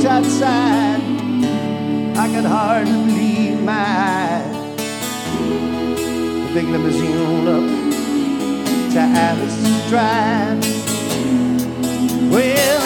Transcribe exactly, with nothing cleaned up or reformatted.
outside. I could hardly believe my eyes. The big limousine up to Alice's Drive. Well,